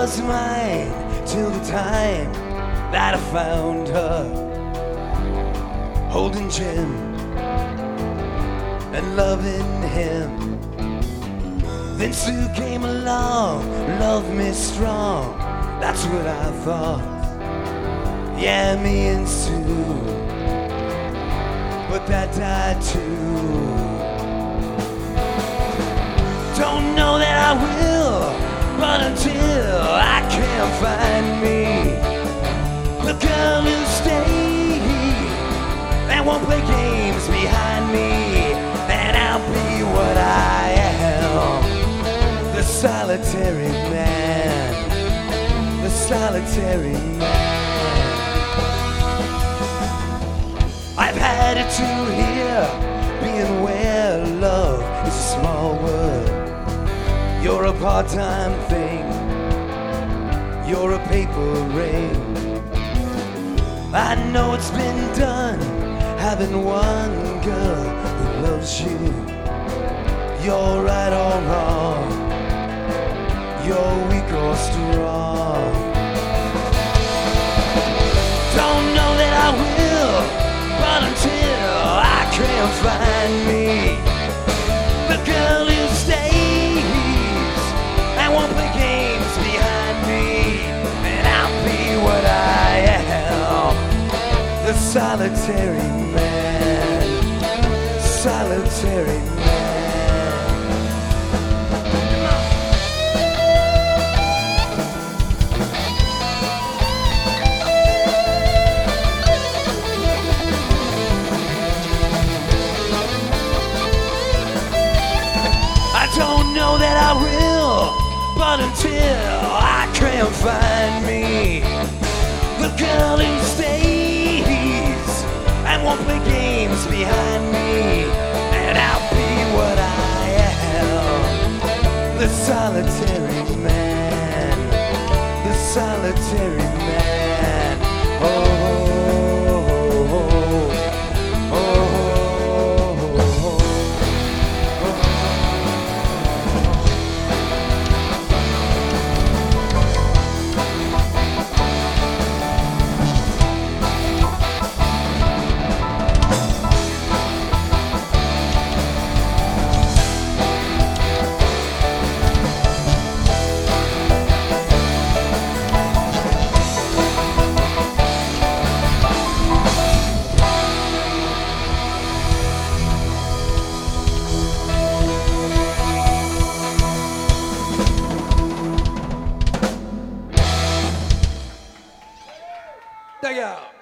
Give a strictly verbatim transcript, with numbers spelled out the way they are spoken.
was mine till the time that I found her, holding Jim and loving him. Then Sue came along, loved me strong, that's what I thought. Yeah, me and Sue, but that died too. Don't know that I will, but until I can find me the girl who stays and won't play games behind me, and I'll be what I am, the solitary man, the solitary man. I've had it to hear, being where love is a small word. You're a part-time thing, you're a paper ring. I know it's been done, having one girl who loves you. You're right or wrong, you're weak or strong. Don't know that I will, but until I can find me the girl who stays and won't play games behind me, and I'll be what I am, the solitary man, solitary man. Don't know that I will, but until I can find me the girl who stays and won't play games behind me, and I'll be what I am, the solitary man, the solitary man. Oh, oh, oh, oh, oh. Dig out.